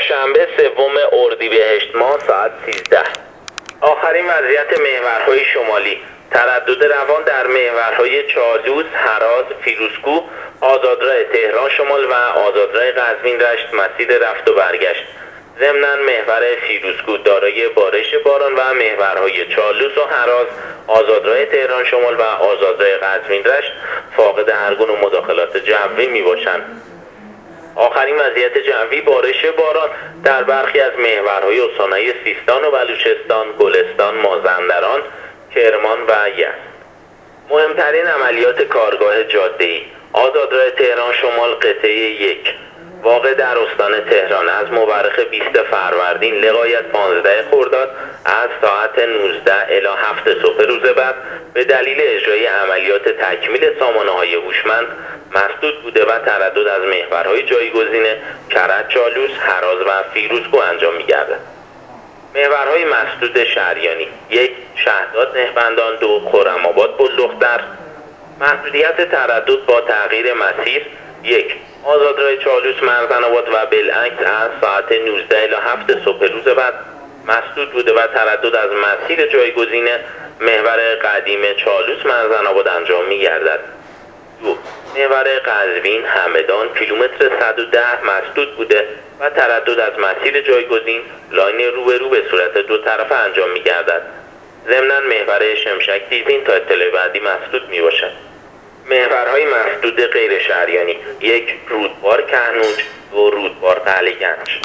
چهارشنبه 3 اردیبهشت ماه ساعت 13. آخرین وضعیت محورهای شمالی: تردد روان در محورهای چالوس، هراز، فیروزکوه، آزادراه تهران شمال و آزادراه قزوین رشت مسیر رفت و برگشت. ضمناً محور فیروزکوه دارای بارش باران و محورهای چالوس و هراز، آزادراه تهران شمال و آزادراه قزوین رشت فاقد هر گونه مداخلات جوی می باشند. آخرین وضعیت جوی: بارش باران در برخی از محورهای استانهای سیستان و بلوچستان، گلستان، مازندران، کرمان و یزد. مهمترین عملیات کارگاه جاده‌ای: آزادراه تهران شمال قطعه 1 واقع در استان تهران از مورخ 20 فروردین لغایت 15 خرداد از ساعت 19 الی 7 صبح روز بعد به دلیل اجرای عملیات تکمیل سامانه‌های هوشمند مسدود بوده و تردد از محورهای جایگزین کرج، چالوس، هراز و فیروزکوه انجام می‌گردد. محورهای مسدود شهریانی: 1 شهداد نهبندان، 2 خرم‌آباد بلدختر. محدودیت تردد با تغییر مسیر: 1 آزادراه چالوس مرزن‌آباد و بالعکس از ساعت 19 الی 7 صبح روز بعد مسدود بوده و تردد از مسیر جایگزین محور قدیم چالوس مرزن‌آباد انجام می‌گردد. 2 محور قزوین همدان کیلومتر 110 مسدود بوده و تردد از مسیر جایگزین لاین روبرو به صورت دو طرفه انجام می‌گردد. ضمناً محور شمشک دیزین تا اطلاع بعدی مسدود میباشد. محورهای مسدود غیر شهریانی: 1 رودبار کهنوج، 2 رودبار قلعه‌گنج.